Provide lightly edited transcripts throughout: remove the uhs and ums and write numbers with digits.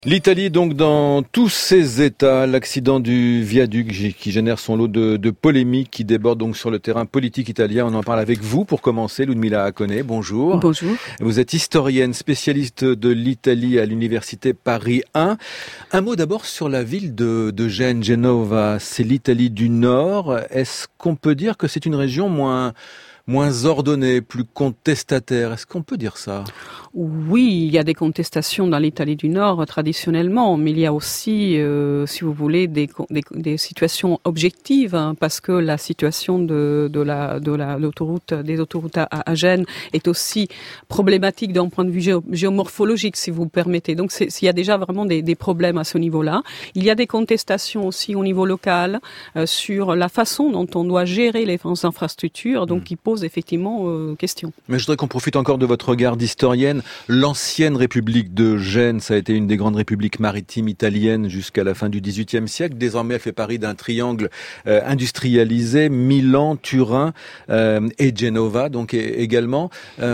L'Italie donc dans tous ses états, l'accident du viaduc qui génère son lot de polémiques qui déborde donc sur le terrain politique italien. On en parle avec vous pour commencer, Ludmila Hakone, bonjour. Bonjour. Vous êtes historienne, spécialiste de l'Italie à l'université Paris 1. Un mot d'abord sur la ville de Gênes, Genova, c'est l'Italie du Nord. Est-ce qu'on peut dire que c'est une région moins ordonnée, plus contestataire? Est-ce qu'on peut dire ça? Oui, il y a des contestations dans l'Italie du Nord traditionnellement, mais il y a aussi, si vous voulez, des situations objectives, hein, parce que la situation des autoroutes à Gênes est aussi problématique d'un point de vue géomorphologique, si vous permettez. Donc, il y a déjà vraiment des problèmes à ce niveau-là. Il y a des contestations aussi au niveau local sur la façon dont on doit gérer les infrastructures, donc qui pose effectivement question. Mais je voudrais qu'on profite encore de votre regard d'historienne. L'ancienne République de Gênes, ça a été une des grandes républiques maritimes italiennes jusqu'à la fin du XVIIIe siècle. Désormais, elle fait partie d'un triangle industrialisé, Milan, Turin et Genova, donc également.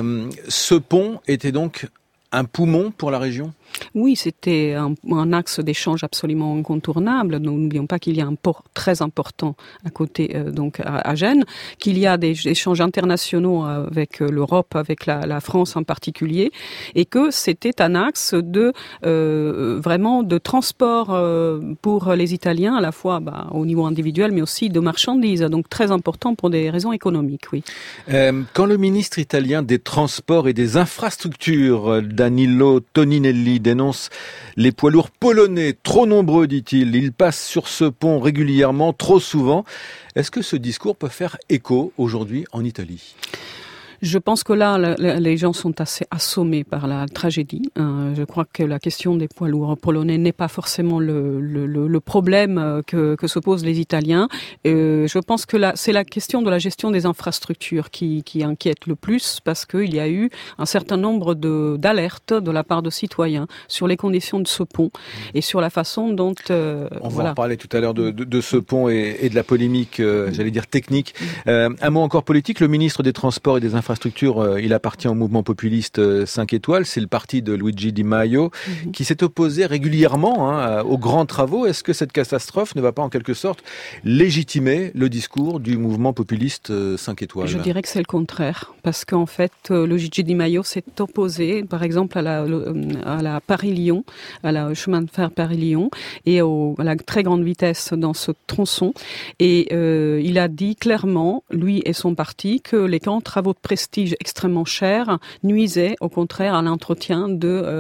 Ce pont était donc un poumon pour la région ? Oui, c'était un axe d'échange absolument incontournable. Nous n'oublions pas qu'il y a un port très important à côté, donc à Gênes, qu'il y a des échanges internationaux avec l'Europe, avec la France en particulier, et que c'était un axe de vraiment de transport pour les Italiens, à la fois au niveau individuel, mais aussi de marchandises, donc très important pour des raisons économiques, oui. Quand le ministre italien des Transports et des Infrastructures, Danilo Toninelli, dénonce les poids lourds polonais, trop nombreux, dit-il. Ils passent sur ce pont régulièrement, trop souvent. Est-ce que ce discours peut faire écho aujourd'hui en Italie ? Je pense que là, les gens sont assez assommés par la tragédie. Je crois que la question des poids lourds polonais n'est pas forcément le problème que se posent les Italiens. Je pense que c'est la question de la gestion des infrastructures qui inquiète le plus, parce qu'il y a eu un certain nombre d'alertes de la part de citoyens sur les conditions de ce pont et sur la façon dont... On va en parler tout à l'heure de ce pont et de la polémique, j'allais dire technique. Un mot encore politique, le ministre des Transports et des Infrastructure, il appartient au mouvement populiste 5 étoiles, c'est le parti de Luigi Di Maio qui s'est opposé régulièrement aux grands travaux. Est-ce que cette catastrophe ne va pas en quelque sorte légitimer le discours du mouvement populiste 5 étoiles? Je dirais que c'est le contraire, parce qu'en fait Luigi Di Maio s'est opposé par exemple à la Paris-Lyon, à la chemin de fer Paris-Lyon et à la très grande vitesse dans ce tronçon, et il a dit clairement, lui et son parti, que les grands travaux de prestige extrêmement cher nuisait au contraire à l'entretien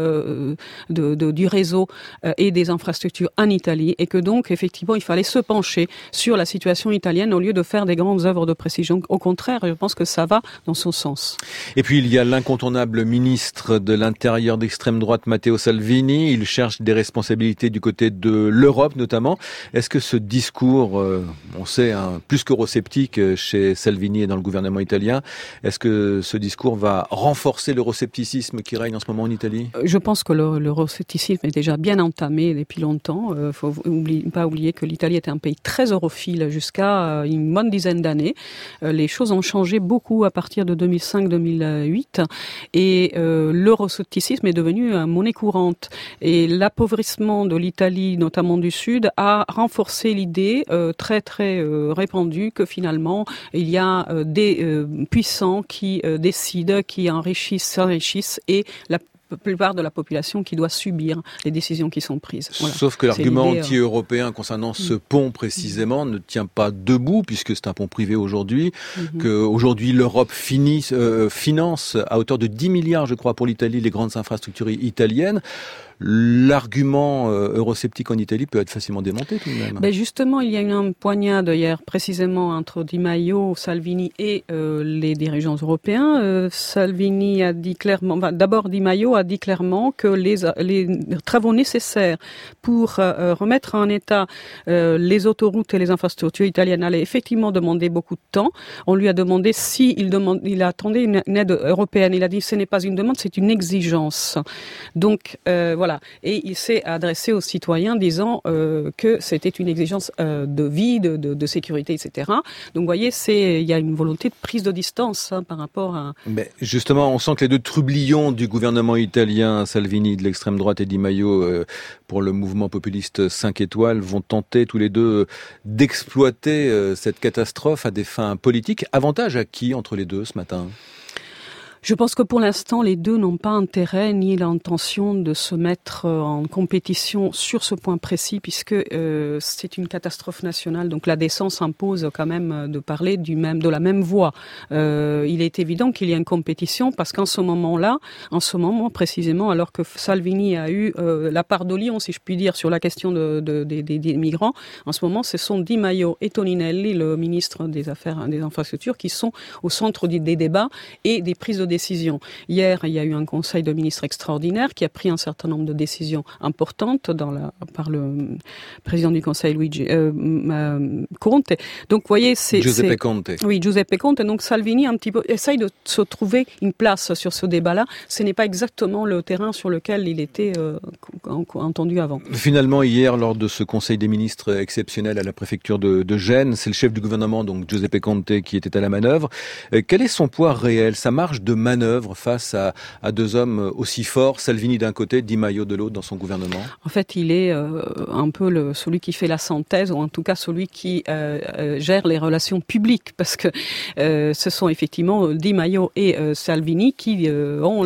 du réseau et des infrastructures en Italie, et que donc effectivement il fallait se pencher sur la situation italienne au lieu de faire des grandes œuvres de prestige. Donc, au contraire, je pense que ça va dans son sens. Et puis il y a l'incontournable ministre de l'Intérieur d'extrême droite, Matteo Salvini. Il cherche des responsabilités du côté de l'Europe notamment. Est-ce que ce discours, on sait, plus qu'eurosceptique chez Salvini et dans le gouvernement italien, est-ce que ce discours va renforcer l'euroscepticisme qui règne en ce moment en Italie? Je pense que l'euroscepticisme est déjà bien entamé depuis longtemps. Il ne faut pas oublier que l'Italie était un pays très europhile jusqu'à une bonne dizaine d'années. Les choses ont changé beaucoup à partir de 2005-2008 et l'euroscepticisme est devenu une monnaie courante. Et l'appauvrissement de l'Italie, notamment du Sud, a renforcé l'idée très très répandue que finalement il y a des puissants qui décident, qui s'enrichissent et la plupart de la population qui doit subir les décisions qui sont prises. Voilà. Sauf que l'argument anti-européen concernant ce pont précisément ne tient pas debout, puisque c'est un pont privé aujourd'hui, qu'aujourd'hui l'Europe finance à hauteur de 10 milliards, je crois, pour l'Italie, les grandes infrastructures italiennes. L'argument eurosceptique en Italie peut être facilement démonté tout de même. Ben justement, il y a eu une poignade hier précisément entre Di Maio, Salvini et les dirigeants européens. Salvini a dit clairement, d'abord Di Maio a dit clairement que les travaux nécessaires pour remettre en état les autoroutes et les infrastructures italiennes allaient effectivement demander beaucoup de temps. On lui a demandé il attendait une aide européenne. Il a dit ce n'est pas une demande, c'est une exigence. Donc voilà. Voilà. Et il s'est adressé aux citoyens disant que c'était une exigence de vie, de sécurité, etc. Donc, vous voyez, il y a une volonté de prise de distance par rapport à... Mais justement, on sent que les deux trublions du gouvernement italien, Salvini de l'extrême droite et Di Maio pour le mouvement populiste 5 étoiles, vont tenter tous les deux d'exploiter cette catastrophe à des fins politiques. Avantage à qui entre les deux ce matin ? Je pense que pour l'instant, les deux n'ont pas intérêt ni l'intention de se mettre en compétition sur ce point précis, puisque c'est une catastrophe nationale. Donc la décence impose quand même de parler de la même voix. Il est évident qu'il y a une compétition parce qu'en ce moment précisément, alors que Salvini a eu la part de lion, si je puis dire, sur la question des migrants, en ce moment, ce sont Di Maio et Toninelli, le ministre des Infrastructures, qui sont au centre des débats et des prises de décisions. Hier, il y a eu un conseil de ministres extraordinaire qui a pris un certain nombre de décisions importantes par le président du conseil, Luigi Conte. Donc, vous voyez, Giuseppe Conte. Oui, Giuseppe Conte. Donc, Salvini un petit peu essaye de se trouver une place sur ce débat-là. Ce n'est pas exactement le terrain sur lequel il était entendu avant. Finalement, hier, lors de ce conseil des ministres exceptionnel à la préfecture de Gênes, c'est le chef du gouvernement, donc Giuseppe Conte, qui était à la manœuvre. Quel est son poids réel, sa marge de manœuvre face à deux hommes aussi forts, Salvini d'un côté, Di Maio de l'autre dans son gouvernement? En fait, il est un peu celui qui fait la synthèse, ou en tout cas celui qui gère les relations publiques, parce que ce sont effectivement Di Maio et Salvini qui ont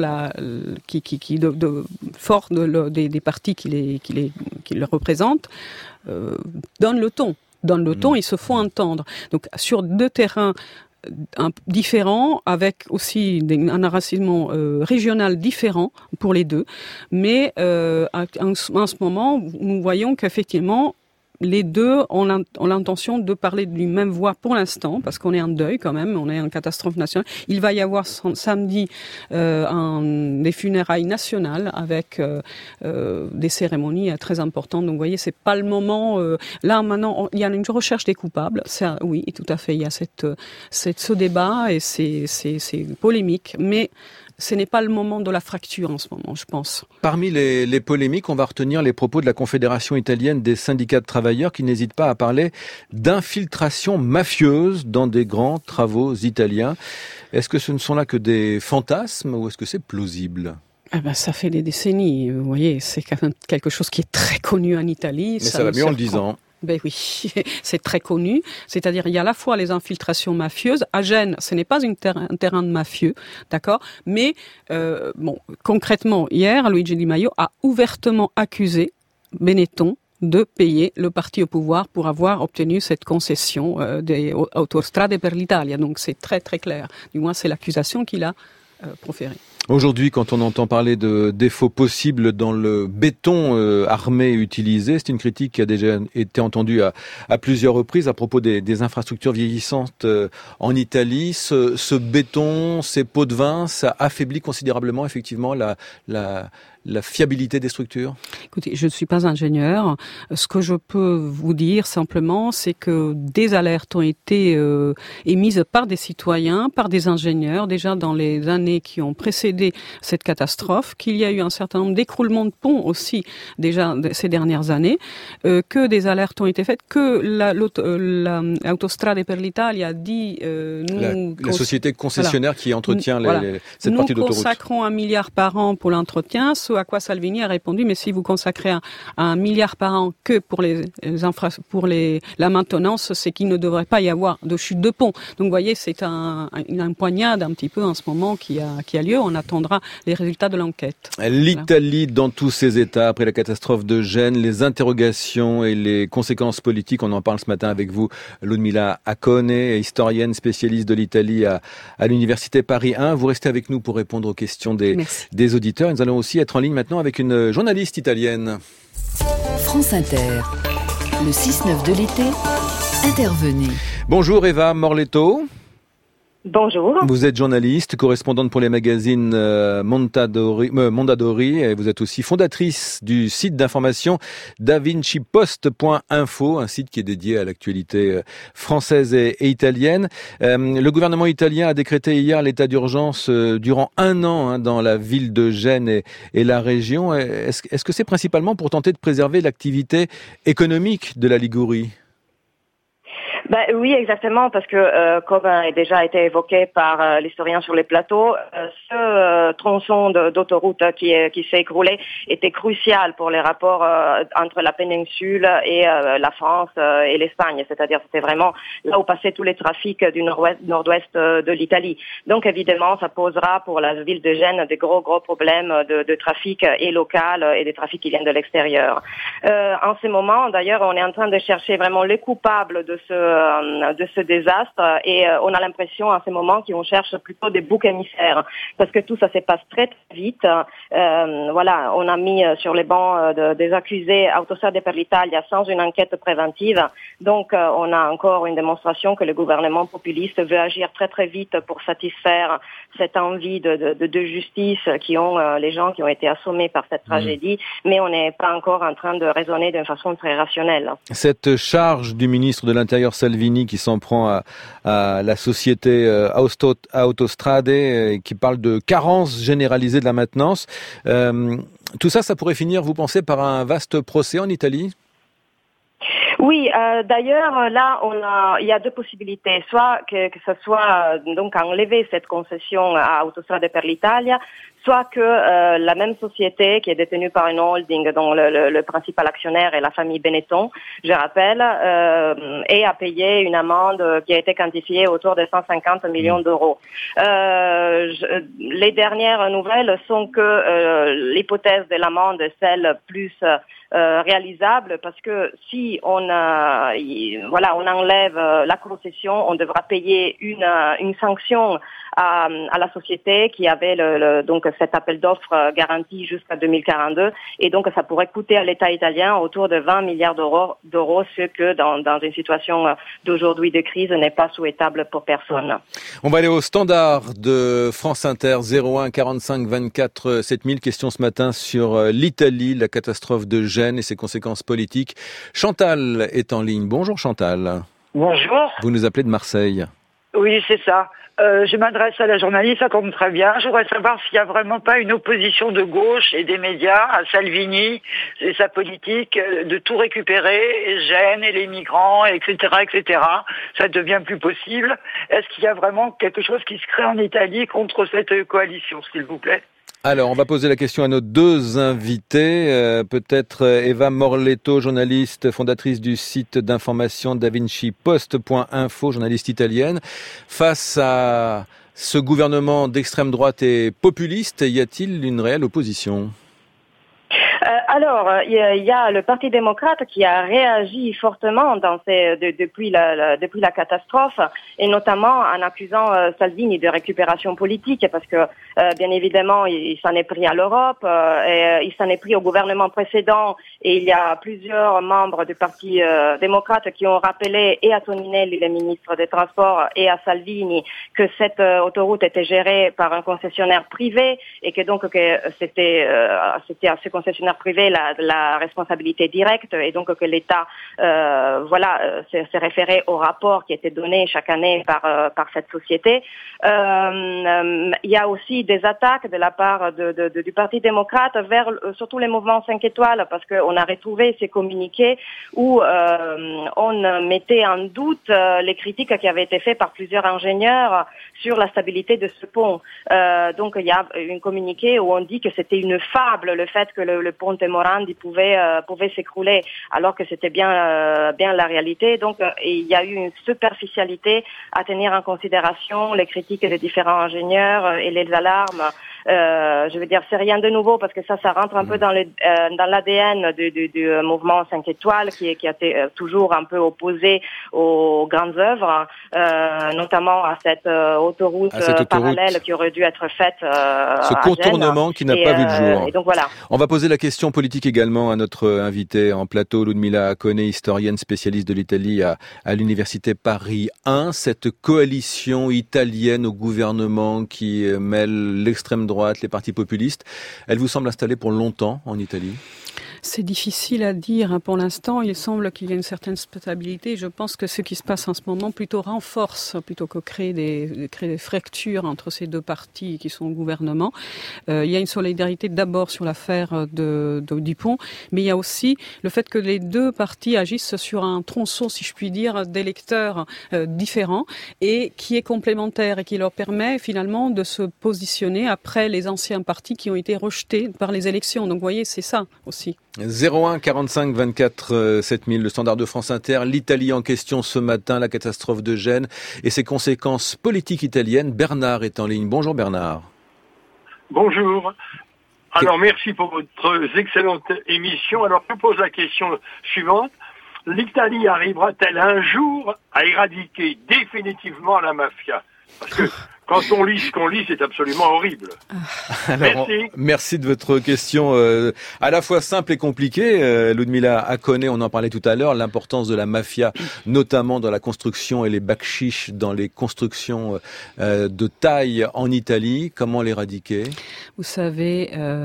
fort des partis qui les représentent, donnent le ton. Ils se font entendre. Donc sur deux terrains différents, avec aussi un enracinement régional différent pour les deux. Mais en ce moment, nous voyons qu'effectivement, les deux ont l'intention de parler d'une même voix pour l'instant, parce qu'on est en deuil quand même, on est en catastrophe nationale. Il va y avoir samedi des funérailles nationales avec des cérémonies très importantes. Donc vous voyez, c'est pas le moment. Là maintenant, il y a une recherche des coupables. Oui, tout à fait. Il y a ce débat et c'est polémique, mais ce n'est pas le moment de la fracture en ce moment, je pense. Parmi les polémiques, on va retenir les propos de la Confédération italienne des syndicats de travailleurs qui n'hésitent pas à parler d'infiltration mafieuse dans des grands travaux italiens. Est-ce que ce ne sont là que des fantasmes ou est-ce que c'est plausible ? Ça fait des décennies, vous voyez, c'est quand même quelque chose qui est très connu en Italie. Mais ça va mieux en le disant. Ben oui, c'est très connu. C'est-à-dire, il y a à la fois les infiltrations mafieuses. À Gênes, ce n'est pas un terrain de mafieux, d'accord ? Mais, concrètement, hier, Luigi Di Maio a ouvertement accusé Benetton de payer le parti au pouvoir pour avoir obtenu cette concession des Autostrade per l'Italia. Donc, c'est très, très clair. Du moins, c'est l'accusation qu'il a proférée. Aujourd'hui, quand on entend parler de défauts possibles dans le béton armé utilisé, c'est une critique qui a déjà été entendue à plusieurs reprises à propos des infrastructures vieillissantes en Italie. Ce béton, ces pots de vin, ça affaiblit considérablement effectivement la fiabilité des structures. Écoutez, je ne suis pas ingénieur. Ce que je peux vous dire simplement, c'est que des alertes ont été émises par des citoyens, par des ingénieurs, déjà dans les années qui ont précédé cette catastrophe, qu'il y a eu un certain nombre d'écroulements de ponts aussi déjà ces dernières années, que des alertes ont été faites, que l'Autostrade per l'Italia a dit... la société concessionnaire qui entretient cette partie d'autoroute. Nous consacrons 1 milliard par an pour l'entretien, ce à quoi Salvini a répondu, mais si vous consacrez 1 milliard par an que pour la maintenance, c'est qu'il ne devrait pas y avoir de chute de pont. Donc vous voyez, c'est une poignade un petit peu en ce moment qui a lieu. On attendra les résultats de l'enquête. L'Italie dans tous ses états après la catastrophe de Gênes, les interrogations et les conséquences politiques, on en parle ce matin avec vous, Ludmila Acone, historienne spécialiste de l'Italie à l'Université Paris 1. Vous restez avec nous pour répondre aux questions des auditeurs. Nous allons aussi être en ligne maintenant avec une journaliste italienne. France Inter, le 6-9 de l'été, intervenez. Bonjour Eva Morletto. Bonjour. Vous êtes journaliste, correspondante pour les magazines Mondadori, et vous êtes aussi fondatrice du site d'information davincipost.info, un site qui est dédié à l'actualité française et italienne. Le gouvernement italien a décrété hier l'état d'urgence durant 1 an dans la ville de Gênes et la région. Est-ce que c'est principalement pour tenter de préserver l'activité économique de la Ligurie ? Oui, exactement, parce que comme a déjà été évoqué par l'historien sur les plateaux, ce tronçon d'autoroute qui s'est écroulé était crucial pour les rapports entre la péninsule et la France et l'Espagne. C'est-à-dire, c'était vraiment là où passaient tous les trafics du nord-ouest de l'Italie. Donc, évidemment, ça posera pour la ville de Gênes des gros problèmes de trafic et local et des trafics qui viennent de l'extérieur. En ce moment, d'ailleurs, on est en train de chercher vraiment les coupables de ce désastre et on a l'impression en ce moment qu'on cherche plutôt des boucs émissaires parce que tout ça se passe très vite. On a mis sur les bancs des accusés Autostrade per l'Italia sans une enquête préventive. Donc on a encore une démonstration que le gouvernement populiste veut agir très vite pour satisfaire cette envie de justice qui ont les gens qui ont été assommés par cette tragédie, mais on n'est pas encore en train de raisonner d'une façon très rationnelle. Cette charge du ministre de l'Intérieur Salvini qui s'en prend à la société Autostrade et qui parle de carence généralisée de la maintenance. Tout ça pourrait finir, vous pensez, par un vaste procès en Italie ? Oui, d'ailleurs, là, il y a 2 possibilités. Soit que ce soit donc enlever cette concession à Autostrade per l'Italia, soit que la même société qui est détenue par une holding dont le principal actionnaire est la famille Benetton, je rappelle, ait à payer une amende qui a été quantifiée autour de 150 millions d'euros. Les dernières nouvelles sont que l'hypothèse de l'amende est celle plus réalisable parce que si on enlève la concession, on devra payer une sanction à la société qui avait donc cet appel d'offres garanti jusqu'à 2042 et donc ça pourrait coûter à l'État italien autour de 20 milliards d'euros, ce que dans une situation d'aujourd'hui de crise n'est pas souhaitable pour personne. On va aller au standard de France Inter 01 45 24 7000. Question ce matin sur l'Italie, la catastrophe de Gênes et ses conséquences politiques. Chantal est en ligne. Bonjour Chantal. Bonjour. Vous nous appelez de Marseille. Oui, c'est ça. Je m'adresse à la journaliste, ça tombe très bien. Je voudrais savoir s'il n'y a vraiment pas une opposition de gauche et des médias à Salvini et sa politique de tout récupérer, Gênes et les migrants, etc., etc. Ça devient plus possible. Est-ce qu'il y a vraiment quelque chose qui se crée en Italie contre cette coalition, s'il vous plaît ? Alors, on va poser la question à nos 2 invités. Peut-être Eva Morletto, journaliste, fondatrice du site d'information davincipost.info, journaliste italienne. Face à ce gouvernement d'extrême droite et populiste, y a-t-il une réelle opposition ? Alors, il y a le Parti démocrate qui a réagi fortement depuis la catastrophe, et notamment en accusant Salvini de récupération politique, parce que bien évidemment il s'en est pris à l'Europe, et il s'en est pris au gouvernement précédent, et il y a plusieurs membres du Parti démocrate qui ont rappelé et à Toninelli, le ministre des Transports, et à Salvini que cette autoroute était gérée par un concessionnaire privé et que donc c'était à ce concessionnaire privé la responsabilité directe, et donc que l'État s'est référé au rapport qui était donné chaque année par cette société. Il y a aussi des attaques de la part du Parti démocrate vers surtout les mouvements 5 étoiles, parce qu'on a retrouvé ces communiqués où on mettait en doute les critiques qui avaient été faites par plusieurs ingénieurs sur la stabilité de ce pont. Donc il y a un communiqué où on dit que c'était une fable le fait que le pont Morandi pouvait s'écrouler, alors que c'était bien la réalité. Donc il y a eu une superficialité à tenir en considération les critiques des différents ingénieurs et les alarmes je veux dire, c'est rien de nouveau parce que ça rentre un peu dans l'ADN du mouvement 5 étoiles qui a été toujours un peu opposé aux grandes œuvres, notamment à cette autoroute parallèle qui aurait dû être faite ce contournement qui n'a pas vu le jour. Et donc voilà. On va poser la question politique également à notre invité en plateau, Ludmila Acone, historienne spécialiste de l'Italie à l'université Paris 1. Cette coalition italienne au gouvernement qui mêle l'extrême droite, les partis populistes, elle vous semble installée pour longtemps en Italie ? C'est difficile à dire. Pour l'instant, il semble qu'il y a une certaine stabilité. Je pense que ce qui se passe en ce moment plutôt renforce, plutôt que créer des fractures entre ces deux partis qui sont au gouvernement. Il y a une solidarité d'abord sur l'affaire du pont, mais il y a aussi le fait que les deux partis agissent sur un tronçon, si je puis dire, d'électeurs différents et qui est complémentaire et qui leur permet finalement de se positionner après les anciens partis qui ont été rejetés par les élections. Donc vous voyez, c'est ça aussi. 01 45 24 7000, le standard de France Inter. L'Italie en question ce matin, la catastrophe de Gênes et ses conséquences politiques italiennes. Bernard est en ligne. Bonjour Bernard. Bonjour. Alors merci pour votre excellente émission. Alors je pose la question suivante. L'Italie arrivera-t-elle un jour à éradiquer définitivement la mafia ? Parce que quand on lit ce qu'on lit, c'est absolument horrible. Alors, merci de votre question à la fois simple et compliquée. Ludmila Acone, on en parlait tout à l'heure, l'importance de la mafia, notamment dans la construction et les bakchiches dans les constructions de taille en Italie. Comment l'éradiquer ? Vous savez...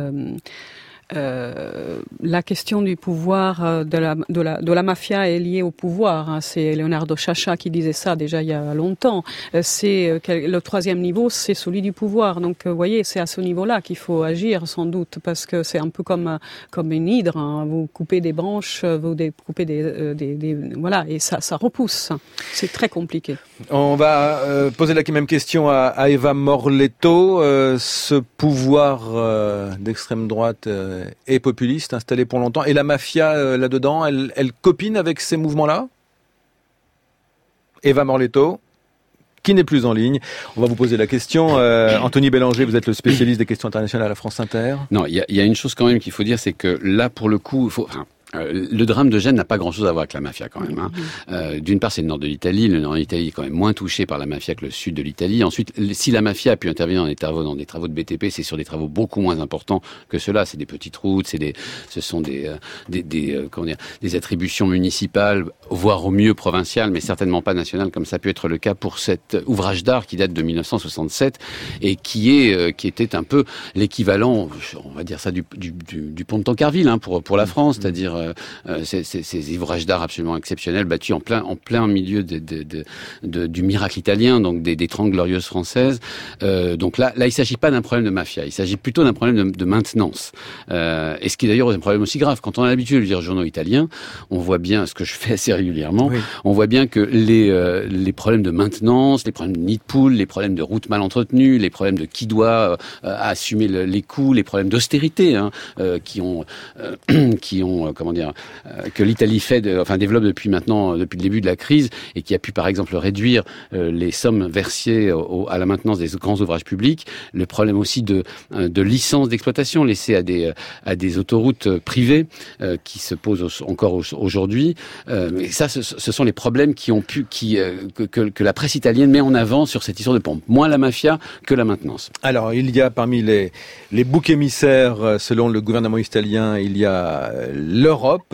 la question du pouvoir de la mafia est liée au pouvoir. C'est Leonardo Sciascia qui disait ça déjà il y a longtemps. C'est le troisième niveau, c'est celui du pouvoir. Donc, vous voyez, c'est à ce niveau-là qu'il faut agir sans doute, parce que c'est un peu comme une hydre. Hein. Vous coupez des branches, vous coupez des voilà, et ça repousse. C'est très compliqué. On va poser la même question à Eva Morletto. Ce pouvoir d'extrême droite et populiste installé pour longtemps. Et la mafia là-dedans, elle copine avec ces mouvements-là ? Eva Morletto, qui n'est plus en ligne. On va vous poser la question. Anthony Bélanger, vous êtes le spécialiste des questions internationales à la France Inter. Non, il y a une chose quand même qu'il faut dire, c'est que là, pour le coup, le drame de Gênes n'a pas grand-chose à voir avec la mafia quand même. Hein. D'une part, c'est le nord de l'Italie. Le nord de l'Italie est quand même moins touché par la mafia que le sud de l'Italie. Ensuite, si la mafia a pu intervenir dans des travaux de BTP, c'est sur des travaux beaucoup moins importants que cela. C'est des petites routes, ce sont des attributions municipales, voire au mieux provinciales, mais certainement pas nationales, comme ça a pu être le cas pour cet ouvrage d'art qui date de 1967 et qui était un peu l'équivalent, on va dire ça, du pont de Tancarville, hein, pour la France, c'est-à-dire ces ouvrages d'art absolument exceptionnels, bâtis en plein milieu du miracle italien, donc des 30 glorieuses françaises. Donc là, il s'agit pas d'un problème de mafia, il s'agit plutôt d'un problème de maintenance. Et ce qui d'ailleurs est un problème aussi grave. Quand on a l'habitude de lire journaux italiens, on voit bien, ce que je fais assez régulièrement, oui. On voit bien que les problèmes de maintenance, les problèmes de nid de poule, les problèmes de routes mal entretenues, les problèmes de qui doit assumer les coûts, les problèmes d'austérité, hein, qui ont que l'Italie développe depuis le début de la crise, et qui a pu par exemple réduire les sommes versées à la maintenance des grands ouvrages publics. Le problème aussi de licences d'exploitation laissées à des autoroutes privées qui se posent encore aujourd'hui. Et ça, ce sont les problèmes que la presse italienne met en avant sur cette histoire de pompe. Moins la mafia que la maintenance. Alors, il y a parmi les boucs émissaires, selon le gouvernement italien, il y a l'Europe,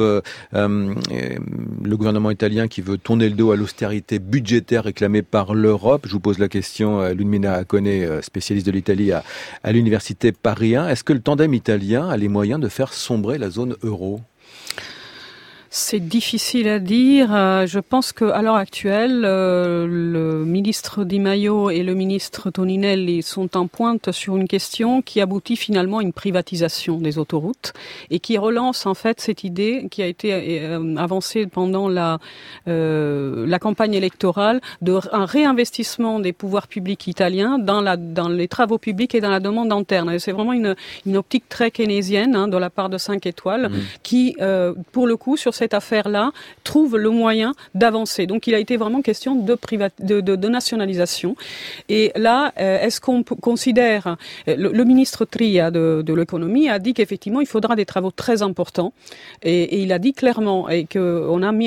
le gouvernement italien qui veut tourner le dos à l'austérité budgétaire réclamée par l'Europe. Je vous pose la question, Ludmila Acone, spécialiste de l'Italie à l'université Paris 1. Est-ce que le tandem italien a les moyens de faire sombrer la zone euro ? C'est difficile à dire. Je pense que à l'heure actuelle, le ministre Di Maio et le ministre Toninelli sont en pointe sur une question qui aboutit finalement à une privatisation des autoroutes et qui relance en fait cette idée qui a été avancée pendant la campagne électorale un réinvestissement des pouvoirs publics italiens dans les travaux publics et dans la demande interne. Et c'est vraiment une optique très keynésienne de la part de 5 étoiles qui, pour le coup, sur cette affaire-là trouve le moyen d'avancer. Donc il a été vraiment question de nationalisation. Et là, est-ce qu'on considère, le ministre Tria de l'économie a dit qu'effectivement il faudra des travaux très importants, et il a dit clairement et qu'on a mis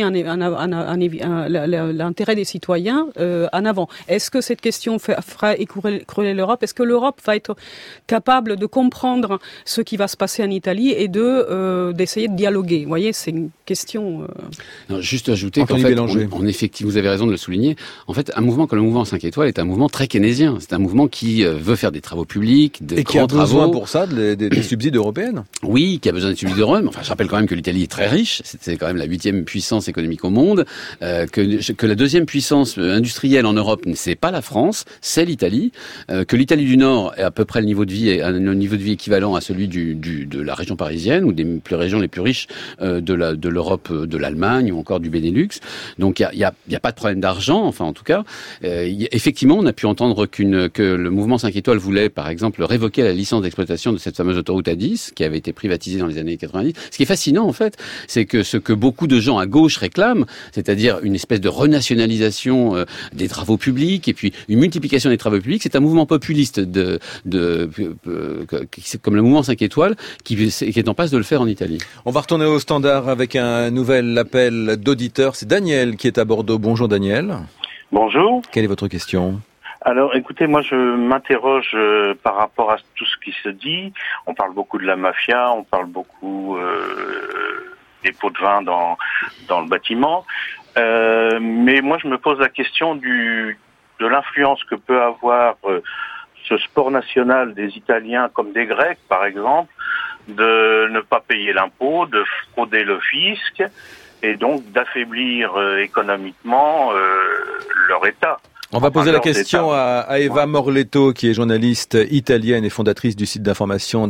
l'intérêt des citoyens en avant. Est-ce que cette question fera écrouler l'Europe? Est-ce que l'Europe va être capable de comprendre ce qui va se passer en Italie et d'essayer de dialoguer? Vous voyez, c'est une question... Non, juste ajouter qu'en fait, en effet, vous avez raison de le souligner, en fait, un mouvement comme le mouvement 5 étoiles est un mouvement très keynésien. C'est un mouvement qui veut faire des travaux publics, des grands travaux. Et qui a besoin pour ça des subsides européennes. Oui, qui a besoin des subsides européens. Enfin, je rappelle quand même que l'Italie est très riche. C'est quand même la 8e puissance économique au monde. Que la 2e puissance industrielle en Europe, c'est pas la France, c'est l'Italie. Que l'Italie du Nord est à peu près le niveau de vie équivalent à celui de la région parisienne ou des régions les plus riches de l'Europe, de l'Allemagne ou encore du Benelux. Donc il y a pas de problème d'argent, enfin en tout cas. Effectivement, on a pu entendre que le mouvement 5 étoiles voulait par exemple révoquer la licence d'exploitation de cette fameuse autoroute A10 qui avait été privatisée dans les années 90. Ce qui est fascinant en fait, c'est que ce que beaucoup de gens à gauche réclament, c'est-à-dire une espèce de renationalisation des travaux publics et puis une multiplication des travaux publics, c'est un mouvement populiste comme le mouvement 5 étoiles qui est en passe de le faire en Italie. On va retourner au standard avec un nouvel appel d'auditeur. C'est Daniel qui est à Bordeaux. Bonjour Daniel. Bonjour. Quelle est votre question ? Alors, écoutez, moi, je m'interroge par rapport à tout ce qui se dit. On parle beaucoup de la mafia, on parle beaucoup des pots de vin dans le bâtiment. Mais moi, je me pose la question de l'influence que peut avoir ce sport national des Italiens comme des Grecs, par exemple, de ne pas payer l'impôt, de frauder le fisc et donc d'affaiblir économiquement leur État. On va poser la question à Eva Morletto, qui est journaliste italienne et fondatrice du site d'information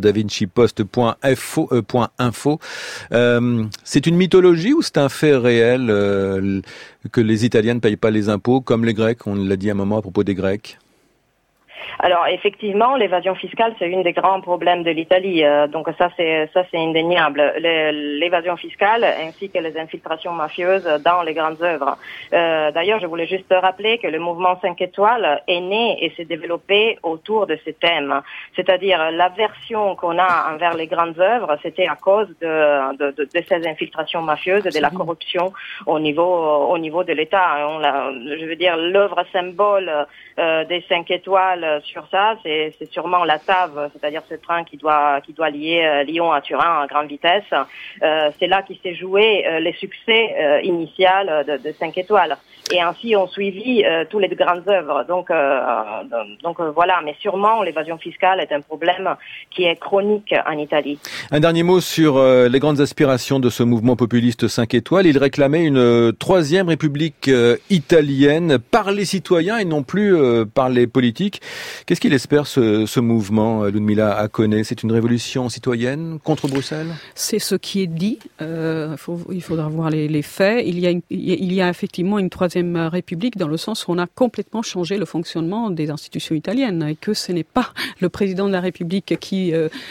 davincipost.info. C'est une mythologie ou c'est un fait réel que les Italiens ne payent pas les impôts, comme les Grecs? On l'a dit à un moment à propos des Grecs. Alors effectivement, l'évasion fiscale, c'est un des grands problèmes de l'Italie. Donc ça c'est indéniable. L'évasion fiscale ainsi que les infiltrations mafieuses dans les grandes œuvres. D'ailleurs, je voulais juste rappeler que le mouvement 5 étoiles est né et s'est développé autour de ces thèmes. C'est-à-dire l'aversion qu'on a envers les grandes œuvres, c'était à cause de ces infiltrations mafieuses, de la corruption au niveau de l'État. Je veux dire, l'œuvre symbole des 5 étoiles sur ça, c'est sûrement la TAV, c'est-à-dire ce train qui doit lier Lyon à Turin à grande vitesse. C'est là qui s'est joué les succès initial de 5 étoiles. Et ainsi ont suivi tous les grandes œuvres. Donc voilà, mais sûrement l'évasion fiscale est un problème qui est chronique en Italie. Un dernier mot sur les grandes aspirations de ce mouvement populiste 5 étoiles. Il réclamait une 3e république italienne par les citoyens et non plus par les politiques. Qu'est-ce qu'il espère ce mouvement, Ludmila Hakone? C'est une révolution citoyenne contre Bruxelles? C'est ce qui est dit. Il faudra voir les faits. Il y a effectivement une 3e République dans le sens où on a complètement changé le fonctionnement des institutions italiennes et que ce n'est pas le président de la République qui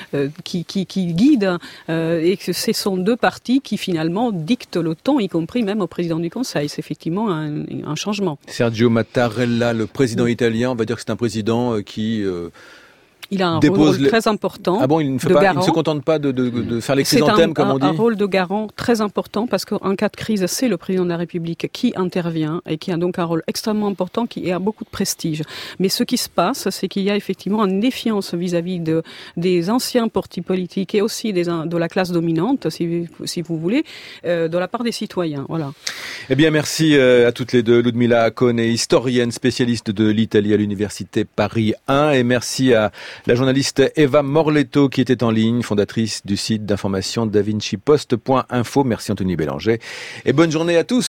guide et que ce sont 2 partis qui finalement dictent le ton, y compris même au président du Conseil. C'est effectivement un changement. Sergio Mattarella, le président italien, on va dire que c'est un président qui... Il a un rôle très important. Ah bon, il ne se contente pas de faire les chrysanthèmes, comme on dit? C'est un rôle de garant très important parce qu'en cas de crise, c'est le président de la République qui intervient et qui a donc un rôle extrêmement important qui a beaucoup de prestige. Mais ce qui se passe, c'est qu'il y a effectivement une défiance vis-à-vis des anciens partis politiques et aussi de la classe dominante, si vous voulez, de la part des citoyens. Voilà. Eh bien, merci à toutes les deux. Ludmila Hakone, historienne spécialiste de l'Italie à l'Université Paris 1, et merci à la journaliste Eva Morletto qui était en ligne, fondatrice du site d'information davincipost.info. Merci Anthony Bélanger et bonne journée à tous.